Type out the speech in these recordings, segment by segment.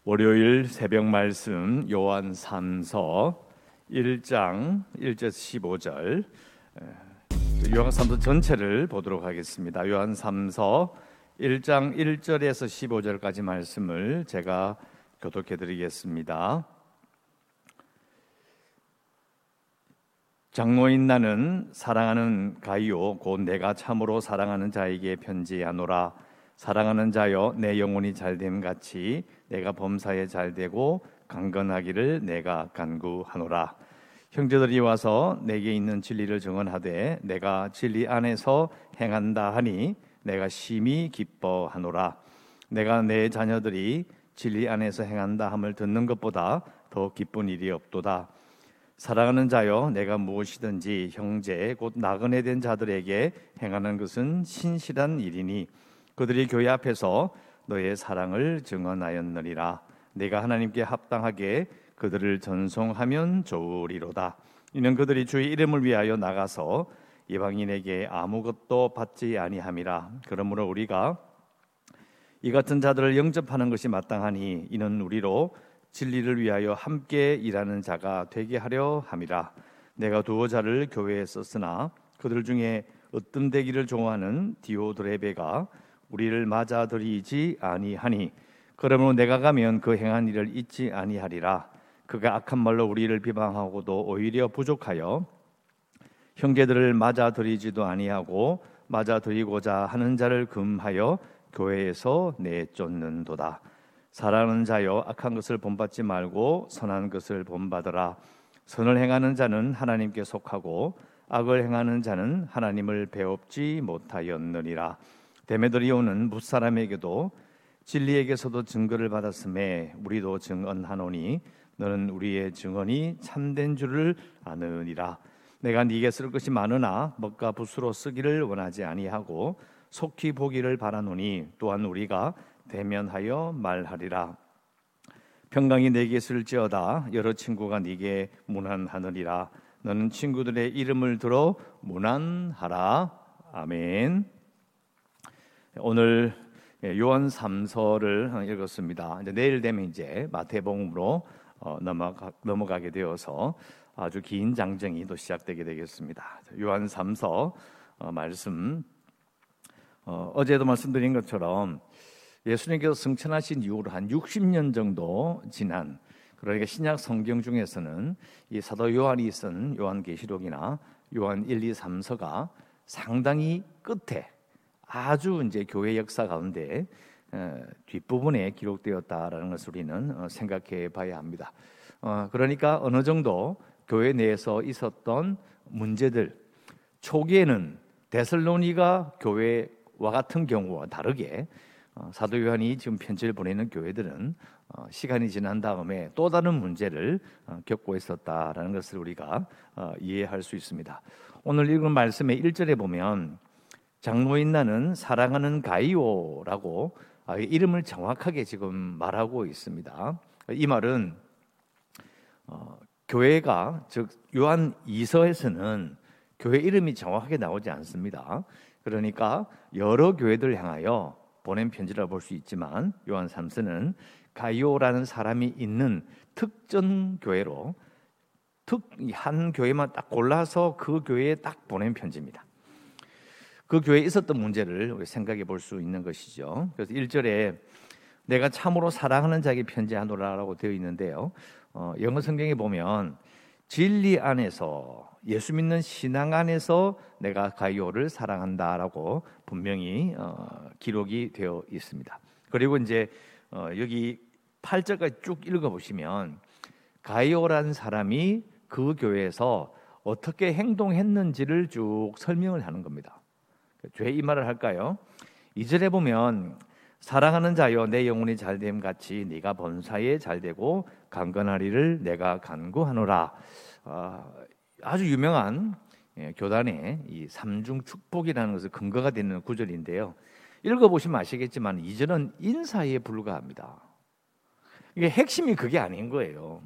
월요일 새벽 말씀 요한 3서 1장 1절에서 15절, 요한 3서 전체를 보도록 하겠습니다. 요한 3서 1장 1절에서 15절까지 말씀을 제가 교독해 드리겠습니다. 장로인 나는 사랑하는 가이오 곧 내가 참으로 사랑하는 자에게 편지하노라. 사랑하는 자여, 내 영혼이 잘됨 같이 내가 범사에 잘되고 강건하기를 내가 간구하노라. 형제들이 와서 내게 있는 진리를 증언하되 내가 진리 안에서 행한다 하니 내가 심히 기뻐하노라. 내가 내 자녀들이 진리 안에서 행한다 함을 듣는 것보다 더 기쁜 일이 없도다. 사랑하는 자여, 내가 무엇이든지 형제 곧 나그네 된 자들에게 행하는 것은 신실한 일이니 그들이 교회 앞에서 너의 사랑을 증언하였느니라. 내가 하나님께 합당하게 그들을 전송하면 좋으리로다. 이는 그들이 주의 이름을 위하여 나가서 이방인에게 아무것도 받지 아니함이라. 그러므로 우리가 이 같은 자들을 영접하는 것이 마땅하니 이는 우리로 진리를 위하여 함께 일하는 자가 되게 하려 함이라. 내가 두어 자를 교회에 썼으나 그들 중에 으뜸되기를 좋아하는 디오드레베가 우리를 맞아들이지 아니하니 그러므로 내가 가면 그 행한 일을 잊지 아니하리라. 그가 악한 말로 우리를 비방하고도 오히려 부족하여 형제들을 맞아들이지도 아니하고 맞아들이고자 하는 자를 금하여 교회에서 내쫓는도다. 사랑하는 자여, 악한 것을 본받지 말고 선한 것을 본받으라. 선을 행하는 자는 하나님께 속하고 악을 행하는 자는 하나님을 배웁지 못하였느니라. 데메드리오는 뭇사람에게도 진리에게서도 증거를 받았음에 우리도 증언하노니 너는 우리의 증언이 참된 줄을 아느니라. 내가 네게 쓸 것이 많으나 먹과 붓으로 쓰기를 원하지 아니하고 속히 보기를 바라노니 또한 우리가 대면하여 말하리라. 평강이 네게 있을지어다. 여러 친구가 네게 문안하느니라. 너는 친구들의 이름을 들어 문안하라. 아멘. 오늘 요한 3서를 읽었습니다. 이제 내일 되면 이제 마태복음으로 넘어가게 되어서 아주 긴 장정이 또 시작되게 되겠습니다. 요한 3서 말씀, 어제도 말씀드린 것처럼 예수님께서 승천하신 이후로 한 60년 정도 지난, 그러니까 신약 성경 중에서는 이 사도 요한이 쓴 요한계시록이나 요한 1, 2, 3서가 상당히 끝에 아주 이제 교회 역사 가운데 뒷부분에 기록되었다라는 것을 우리는 생각해 봐야 합니다. 그러니까 어느 정도 교회 내에서 있었던 문제들, 초기에는 데살로니가 교회와 같은 경우와 다르게 사도 요한이 지금 편지를 보내는 교회들은 시간이 지난 다음에 또 다른 문제를 겪고 있었다라는 것을 우리가 이해할 수 있습니다. 오늘 읽은 말씀의 1절에 보면 장로인 나는 사랑하는 가이오라고 이름을 정확하게 지금 말하고 있습니다. 이 말은 교회가, 즉 요한 2서에서는 교회 이름이 정확하게 나오지 않습니다. 그러니까 여러 교회들을 향하여 보낸 편지라고 볼 수 있지만 요한 3서는 가이오라는 사람이 있는 특정 교회로 한 교회만 딱 골라서 그 교회에 딱 보낸 편지입니다. 그 교회에 있었던 문제를 우리 생각해 볼 수 있는 것이죠. 그래서 1절에 내가 참으로 사랑하는 자에게 편지하노라라고 되어 있는데요. 영어 성경에 보면 진리 안에서, 예수 믿는 신앙 안에서 내가 가이오를 사랑한다라고 분명히 기록이 되어 있습니다. 그리고 이제 여기 8절까지 쭉 읽어보시면 가이오라는 사람이 그 교회에서 어떻게 행동했는지를 쭉 설명을 하는 겁니다. 왜 이 말을 할까요? 2절에 보면 사랑하는 자여, 내 영혼이 잘됨 같이 네가 범사에 잘되고 강건하리를 내가 간구하노라. 아주 유명한 교단의 이 삼중 축복이라는 것을 근거가 되는 구절인데요. 읽어보시면 아시겠지만 2절은 인사에 불과합니다. 이게 핵심이 그게 아닌 거예요.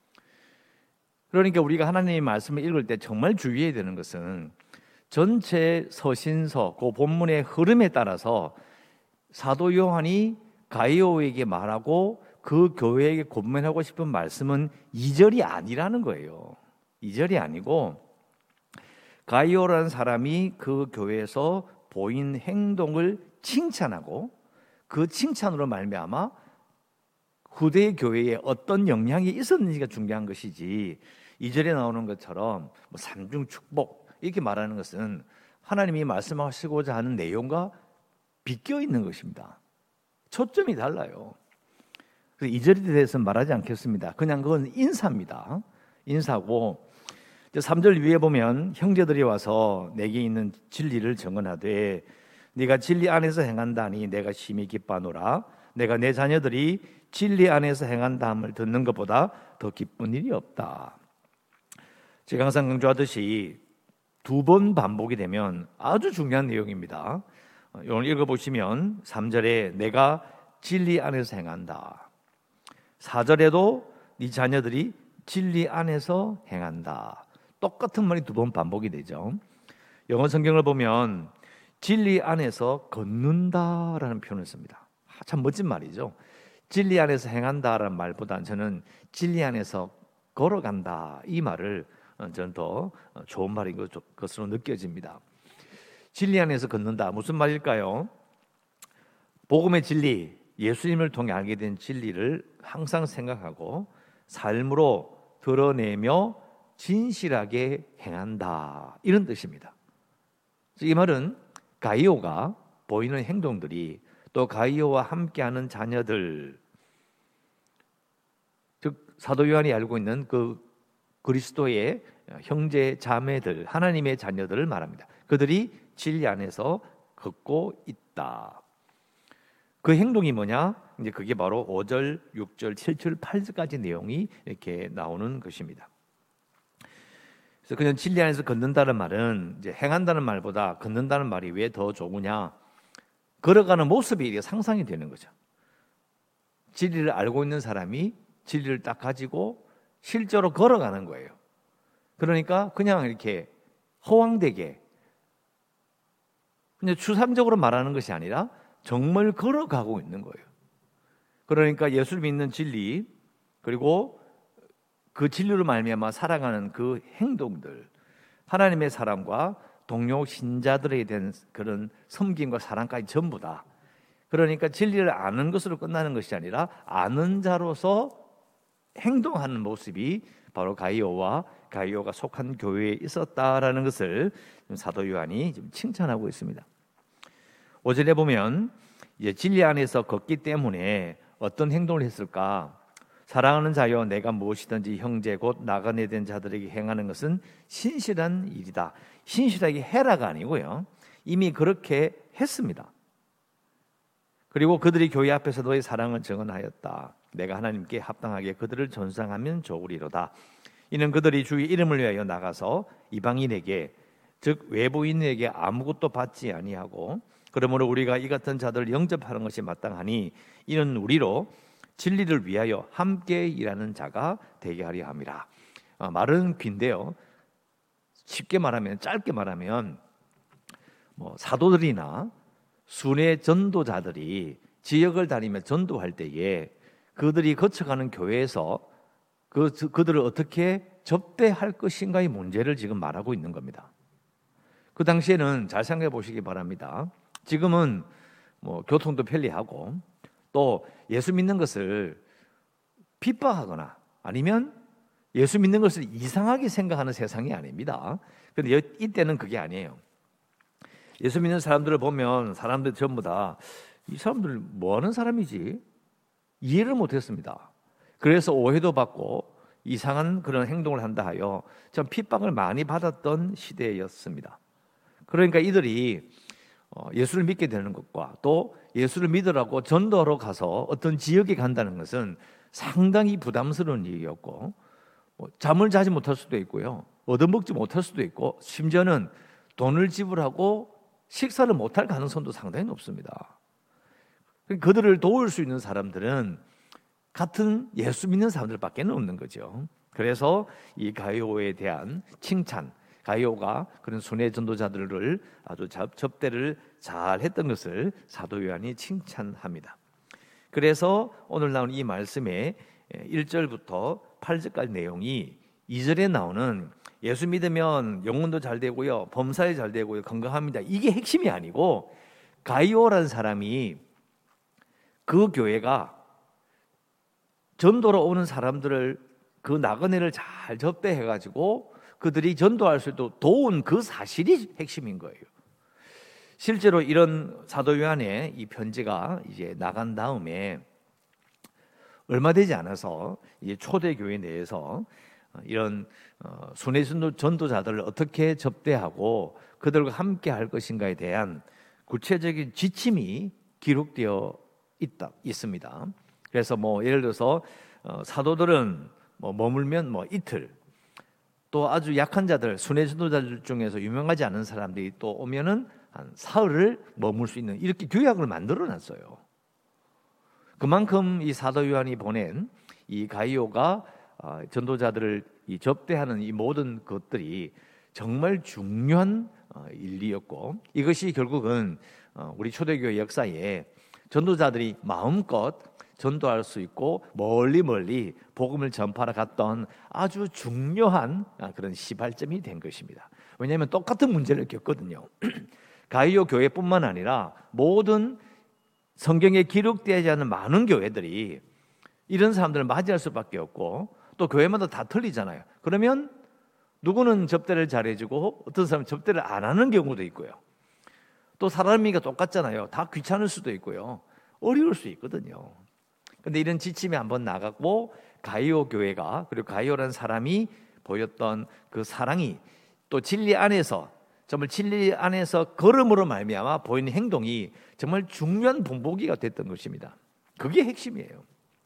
그러니까 우리가 하나님의 말씀을 읽을 때 정말 주의해야 되는 것은 전체 서신서, 그 본문의 흐름에 따라서 사도 요한이 가이오에게 말하고 그 교회에게 권면하고 싶은 말씀은 2절이 아니라는 거예요. 2절이 아니고 가이오라는 사람이 그 교회에서 보인 행동을 칭찬하고 그 칭찬으로 말미암아 후대 교회에 어떤 영향이 있었는지가 중요한 것이지, 2절에 나오는 것처럼 뭐 삼중 축복 이렇게 말하는 것은 하나님이 말씀하시고자 하는 내용과 비껴 있는 것입니다. 초점이 달라요. 그래서 2절에 대해서는 말하지 않겠습니다. 그냥 그건 인사입니다. 인사고, 3절 위에 보면 형제들이 와서 내게 있는 진리를 증언하되 네가 진리 안에서 행한다니 내가 심히 기뻐하노라. 내가 내 자녀들이 진리 안에서 행한다함을 듣는 것보다 더 기쁜 일이 없다. 제가 항상 강조하듯이 2번 반복이 되면 아주 중요한 내용입니다. 오늘 읽어보시면 3절에 내가 진리 안에서 행한다, 4절에도 네 자녀들이 진리 안에서 행한다. 똑같은 말이 2번 반복이 되죠. 영어 성경을 보면 진리 안에서 걷는다라는 표현을 씁니다. 참 멋진 말이죠. 진리 안에서 행한다라는 말보다는 저는 진리 안에서 걸어간다, 이 말을 저는 더 좋은 말인 것으로 느껴집니다. 진리 안에서 걷는다, 무슨 말일까요? 복음의 진리, 예수님을 통해 알게 된 진리를 항상 생각하고 삶으로 드러내며 진실하게 행한다, 이런 뜻입니다. 이 말은 가이오가 보이는 행동들이, 또 가이오와 함께하는 자녀들, 즉 사도 요한이 알고 있는 그 그리스도의 형제 자매들, 하나님의 자녀들을 말합니다. 그들이 진리 안에서 걷고 있다. 그 행동이 뭐냐? 이제 그게 바로 5절, 6절, 7절, 8절까지 내용이 이렇게 나오는 것입니다. 그래서 그냥 진리 안에서 걷는다는 말은 이제 행한다는 말보다 걷는다는 말이 왜 더 좋으냐? 걸어가는 모습이 이게 상상이 되는 거죠. 진리를 알고 있는 사람이 진리를 딱 가지고 실제로 걸어가는 거예요. 그러니까 그냥 이렇게 허황되게 그냥 추상적으로 말하는 것이 아니라 정말 걸어가고 있는 거예요. 그러니까 예수를 믿는 진리, 그리고 그 진리로 말미암아 살아가는 그 행동들, 하나님의 사람과 동료 신자들에 대한 그런 섬김과 사랑까지 전부 다, 그러니까 진리를 아는 것으로 끝나는 것이 아니라 아는 자로서 행동하는 모습이 바로 가이오가 속한 교회에 있었다라는 것을 사도 요한이 좀 칭찬하고 있습니다. 5절에 보면 이제 진리 안에서 걷기 때문에 어떤 행동을 했을까? 사랑하는 자여, 내가 무엇이든지 형제 곧 나그네 된 자들에게 행하는 것은 신실한 일이다. 신실하게 해라가 아니고요, 이미 그렇게 했습니다. 그리고 그들이 교회 앞에서 너의 사랑을 증언하였다. 내가 하나님께 합당하게 그들을 전상하면 좋으리로다. 이는 그들이 주의 이름을 위하여 나가서 이방인에게, 즉 외부인에게 아무것도 받지 아니하고, 그러므로 우리가 이 같은 자들을 영접하는 것이 마땅하니 이는 우리로 진리를 위하여 함께 일하는 자가 되게 하려 함이라. 말은 긴데요, 쉽게 말하면, 짧게 말하면 사도들이나 순회 전도자들이 지역을 다니며 전도할 때에 그들이 거쳐가는 교회에서 그들을 어떻게 접대할 것인가의 문제를 지금 말하고 있는 겁니다. 그 당시에는 잘 생각해 보시기 바랍니다. 지금은 교통도 편리하고 또 예수 믿는 것을 핍박하거나 아니면 예수 믿는 것을 이상하게 생각하는 세상이 아닙니다. 그런데 이때는 그게 아니에요. 예수 믿는 사람들을 보면 사람들 전부 다 이 사람들 뭐 하는 사람이지? 이해를 못했습니다. 그래서 오해도 받고 이상한 그런 행동을 한다 하여 참 핍박을 많이 받았던 시대였습니다. 그러니까 이들이 예수를 믿게 되는 것과 또 예수를 믿으라고 전도하러 가서 어떤 지역에 간다는 것은 상당히 부담스러운 일이었고, 잠을 자지 못할 수도 있고요, 얻어먹지 못할 수도 있고, 심지어는 돈을 지불하고 식사를 못할 가능성도 상당히 높습니다. 그들을 도울 수 있는 사람들은 같은 예수 믿는 사람들밖에 없는 거죠. 그래서 이 가이오에 대한 칭찬, 가이오가 그런 순회 전도자들을 아주 접대를 잘 했던 것을 사도 요한이 칭찬합니다. 그래서 오늘 나오는 이 말씀의 1절부터 8절까지 내용이 2절에 나오는 예수 믿으면 영혼도 잘 되고요, 범사에 잘 되고요, 건강합니다, 이게 핵심이 아니고, 가이오라는 사람이 그 교회가 전도로 오는 사람들을, 그 나그네를 잘 접대해가지고 그들이 전도할 수 있도록 도운 그 사실이 핵심인 거예요. 실제로 이런 사도 요한의 이 편지가 이제 나간 다음에 얼마 되지 않아서 이제 초대 교회 내에서 이런 순회 전도자들을 어떻게 접대하고 그들과 함께 할 것인가에 대한 구체적인 지침이 기록되어 있습니다. 그래서 예를 들어서 사도들은 머물면 이틀, 또 아주 약한 자들, 순회 전도자들 중에서 유명하지 않은 사람들이 또 오면은 한 사흘을 머물 수 있는, 이렇게 규약을 만들어 놨어요. 그만큼 이 사도 요한이 보낸 이 가이오가 전도자들을 접대하는 이 모든 것들이 정말 중요한 일이었고, 이것이 결국은 우리 초대교회 역사에 전도자들이 마음껏 전도할 수 있고 멀리 복음을 전파하러 갔던 아주 중요한 그런 시발점이 된 것입니다. 왜냐하면 똑같은 문제를 겪거든요. 가이오 교회뿐만 아니라 모든 성경에 기록되지 않은 많은 교회들이 이런 사람들을 맞이할 수밖에 없고, 또 교회마다 다 틀리잖아요. 그러면 누구는 접대를 잘해주고 어떤 사람은 접대를 안 하는 경우도 있고요. 또 사람이가 똑같잖아요. 다 귀찮을 수도 있고요, 어려울 수 있거든요. 근데 이런 지침이 한번 나갔고, 가이오 교회가, 그리고 가이오라는 사람이 보였던 그 사랑이 또 진리 안에서, 정말 진리 안에서 걸음으로 말미암아 보이는 행동이 정말 중요한 본보기가 됐던 것입니다. 그게 핵심이에요.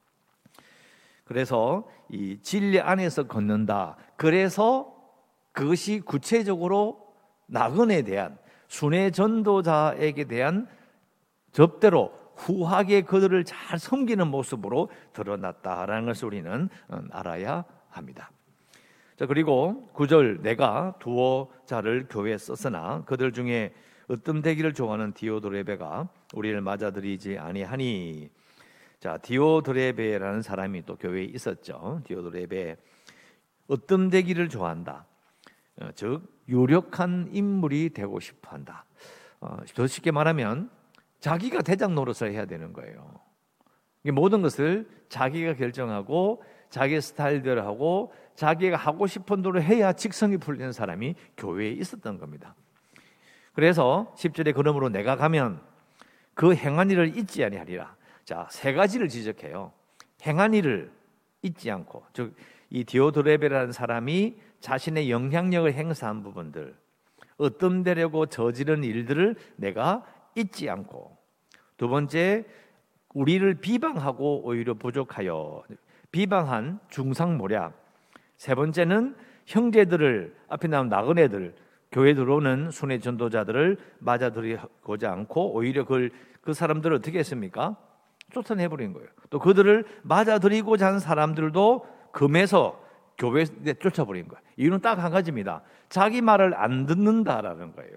그래서 이 진리 안에서 걷는다. 그래서 그것이 구체적으로 나그네에 대한, 순회 전도자에게 대한 접대로 후하게 그들을 잘 섬기는 모습으로 드러났다라는 것을 우리는 알아야 합니다. 자, 그리고 9절, 내가 두어 자를 교회에 썼으나 그들 중에 으뜸되기를 좋아하는 디오드레베가 우리를 맞아들이지 아니하니. 자, 디오드레베라는 사람이 또 교회에 있었죠. 디오드레베, 으뜸되기를 좋아한다. 즉 유력한 인물이 되고 싶어한다. 더 쉽게 말하면 자기가 대장 노릇을 해야 되는 거예요. 모든 것을 자기가 결정하고 자기 스타일대로 하고 자기가 하고 싶은 대로 해야 직성이 풀리는 사람이 교회에 있었던 겁니다. 그래서 10절에 그러므로 내가 가면 그 행한 일을 잊지 아니하리라. 자, 세 가지를 지적해요. 행한 일을 잊지 않고, 즉 이 디오드레베라는 사람이 자신의 영향력을 행사한 부분들, 으뜸되려고 저지른 일들을 내가 잊지 않고, 두 번째, 우리를 비방하고 오히려 부족하여 비방한 중상모략, 세 번째는 형제들을, 앞에 나온 나그네들, 교회 들어오는 순회 전도자들을 맞아들이고자 않고 오히려 그 사람들을 어떻게 했습니까? 쫓아내버린 거예요. 또 그들을 맞아들이고자 하는 사람들도 금해서 교회에 쫓아버린 거예요. 이유는 딱 한 가지입니다. 자기 말을 안 듣는다라는 거예요.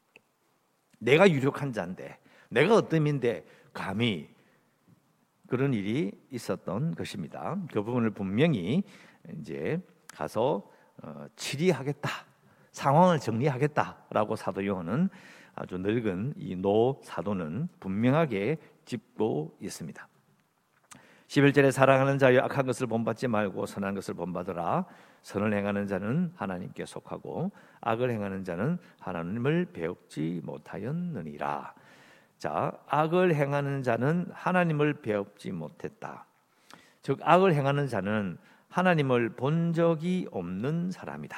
내가 유력한 자인데, 내가 어뜸인데 감히, 그런 일이 있었던 것입니다. 그 부분을 분명히 이제 가서 치리하겠다, 상황을 정리하겠다라고 사도 요한은, 아주 늙은 이 노 사도는 분명하게 짚고 있습니다. 11절에 사랑하는 자여 악한 것을 본받지 말고 선한 것을 본받으라. 선을 행하는 자는 하나님께 속하고 악을 행하는 자는 하나님을 배웁지 못하였느니라. 자, 악을 행하는 자는 하나님을 배웁지 못했다. 즉 악을 행하는 자는 하나님을 본 적이 없는 사람이다.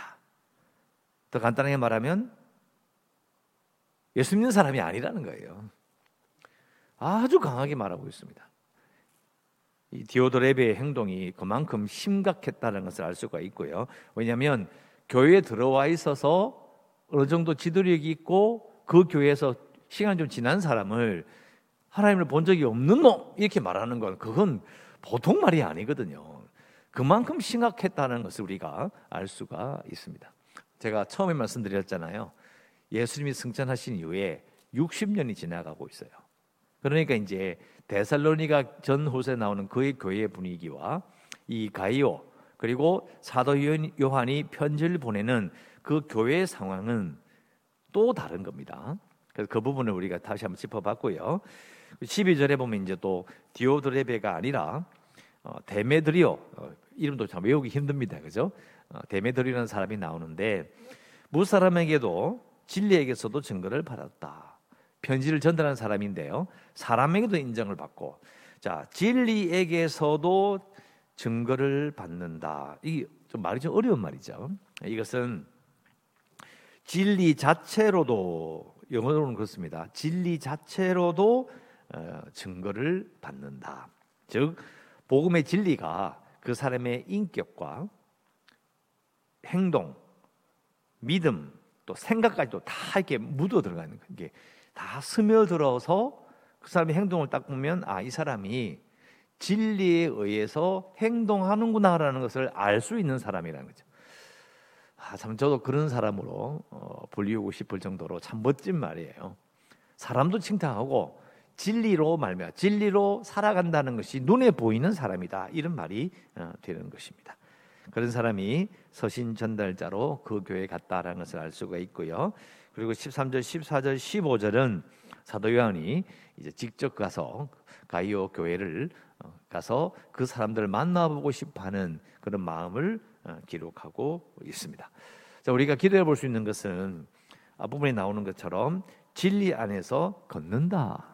더 간단하게 말하면 예수 믿는 사람이 아니라는 거예요. 아주 강하게 말하고 있습니다. 이 디오드레베의 행동이 그만큼 심각했다는 것을 알 수가 있고요. 왜냐하면 교회에 들어와 있어서 어느 정도 지도력이 있고 그 교회에서 시간이 좀 지난 사람을 하나님을 본 적이 없는 놈, 이렇게 말하는 건 그건 보통 말이 아니거든요. 그만큼 심각했다는 것을 우리가 알 수가 있습니다. 제가 처음에 말씀드렸잖아요. 예수님이 승천하신 이후에 60년이 지나가고 있어요. 그러니까 이제 데살로니가 전후서에 나오는 그의 교회의 분위기와 이 가이오 그리고 사도 요한이 편지를 보내는 그 교회의 상황은 또 다른 겁니다. 그래서 그 부분을 우리가 다시 한번 짚어봤고요. 12절에 보면 이제 또 디오드레베가 아니라 데메드리오, 이름도 참 외우기 힘듭니다. 그죠? 데메드리오라는 사람이 나오는데 무사람에게도 진리에게서도 증거를 받았다. 편지를 전달하는 사람인데요. 사람에게도 인정을 받고, 자, 진리에게서도 증거를 받는다. 이게 좀 말이 좀 어려운 말이죠. 이것은 진리 자체로도, 영어로는 그렇습니다. 진리 자체로도 증거를 받는다. 즉 복음의 진리가 그 사람의 인격과 행동, 믿음, 또 생각까지도 다 이렇게 묻어 들어가는 게 다 스며들어서 그 사람의 행동을 딱 보면 이 사람이 진리에 의해서 행동하는구나라는 것을 알 수 있는 사람이라는 거죠. 참 저도 그런 사람으로 불리우고 싶을 정도로 참 멋진 말이에요. 사람도 칭찬하고 진리로 말미암아 진리로 살아간다는 것이 눈에 보이는 사람이다, 이런 말이 되는 것입니다. 그런 사람이 서신 전달자로 그 교회에 갔다라는 것을 알 수가 있고요. 그리고 13절, 14절, 15절은 사도 요한이 이제 직접 가서 가이오 교회를 가서 그 사람들을 만나보고 싶어하는 그런 마음을 기록하고 있습니다. 자, 우리가 기도해 볼 수 있는 것은 앞부분에 나오는 것처럼 진리 안에서 걷는다.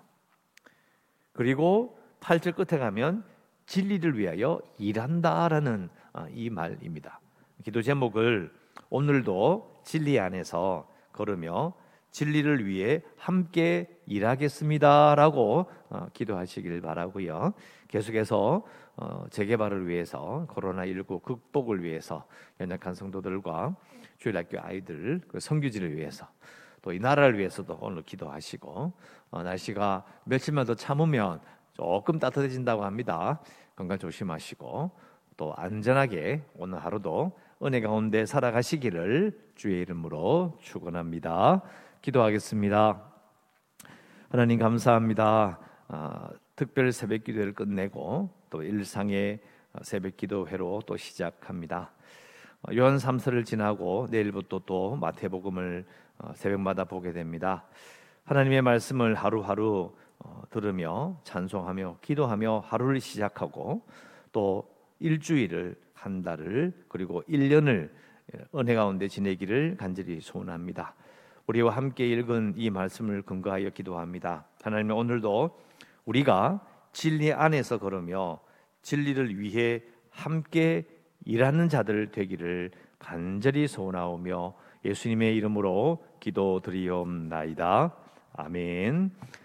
그리고 8절 끝에 가면 진리를 위하여 일한다라는 이 말입니다. 기도 제목을 오늘도 진리 안에서 걸으며 진리를 위해 함께 일하겠습니다라고 기도하시길 바라고요. 계속해서 재개발을 위해서, 코로나19 극복을 위해서 연약한 성도들과 주일학교 아이들, 그 선교지를 위해서, 또 이 나라를 위해서도 오늘 기도하시고, 날씨가 며칠만 더 참으면 조금 따뜻해진다고 합니다. 건강 조심하시고 또 안전하게 오늘 하루도 은혜 가운데 살아가시기를 주의 이름으로 축원합니다. 기도하겠습니다. 하나님 감사합니다. 특별 새벽 기도를 끝내고 또 일상의 새벽 기도회로 또 시작합니다. 요한 3서를 지나고 내일부터 또 마태복음을 새벽마다 보게 됩니다. 하나님의 말씀을 하루하루 들으며 찬송하며 기도하며 하루를 시작하고 또 일주일을, 한 달을, 그리고 1년을 은혜 가운데 지내기를 간절히 소원합니다. 우리와 함께 읽은 이 말씀을 근거하여 기도합니다. 하나님, 오늘도 우리가 진리 안에서 걸으며 진리를 위해 함께 일하는 자들 되기를 간절히 소원하오며 예수님의 이름으로 기도드리옵나이다. 아멘.